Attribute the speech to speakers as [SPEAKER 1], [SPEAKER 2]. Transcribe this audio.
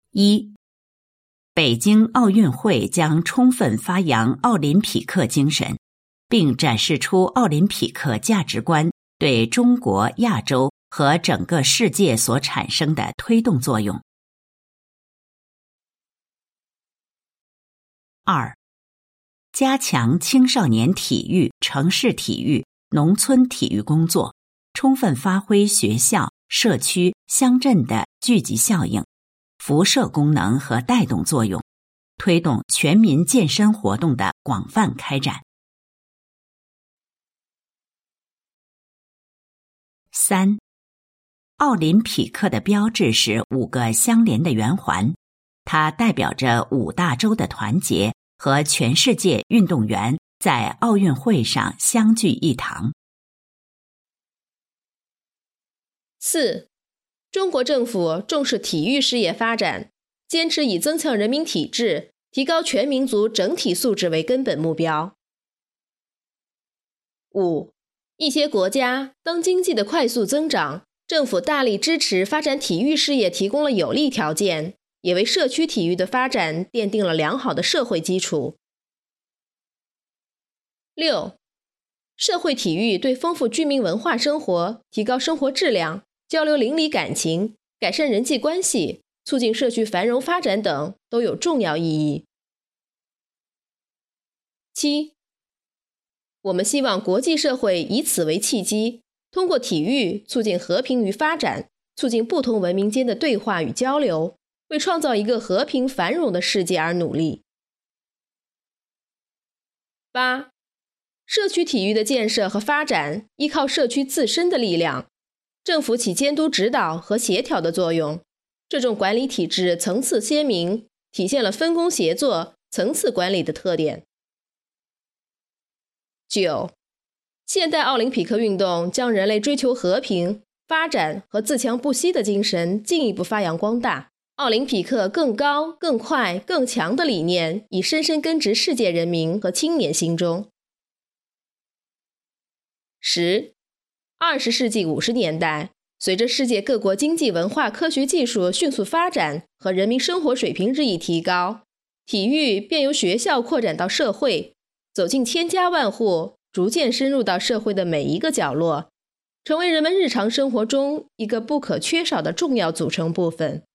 [SPEAKER 1] 一、北京奥运会将充分发扬奥林匹克精神，并展示出奥林匹克价值观对中国、亚洲和整个世界所产生的推动作用。二、加强青少年体育、城市体育、农村体育工作，充分发挥学校、社区、乡镇的聚集效应、辐射功能和带动作用，推动全民健身活动的广泛开展。三、奥林匹克的标志是5个相连的圆环，它代表着5大洲的团结和全世界运动员在奥运会上相聚一堂。
[SPEAKER 2] 4. 中国政府重视体育事业发展，坚持以增强人民体质、提高全民族整体素质为根本目标。5. 一些国家当经济的快速增长，政府大力支持发展体育事业提供了有利条件，也为社区体育的发展奠定了良好的社会基础。6. 社会体育对丰富居民文化生活、提高生活质量、交流邻里感情、改善人际关系、促进社区繁荣发展等都有重要意义。7. 我们希望国际社会以此为契机，通过体育促进和平与发展，促进不同文明间的对话与交流，为创造一个和平繁荣的世界而努力。8. 社区体育的建设和发展依靠社区自身的力量，政府起监督指导和协调的作用，这种管理体制层次鲜明，体现了分工协作、层次管理的特点。9. 现代奥林匹克运动将人类追求和平、发展和自强不息的精神进一步发扬光大。奥林匹克更高、更快、更强的理念已深深根植世界人民和青年心中。10. 20世纪50年代，随着世界各国经济、文化、科学技术迅速发展和人民生活水平日益提高，体育便由学校扩展到社会，走进千家万户，逐渐深入到社会的每一个角落，成为人们日常生活中一个不可缺少的重要组成部分。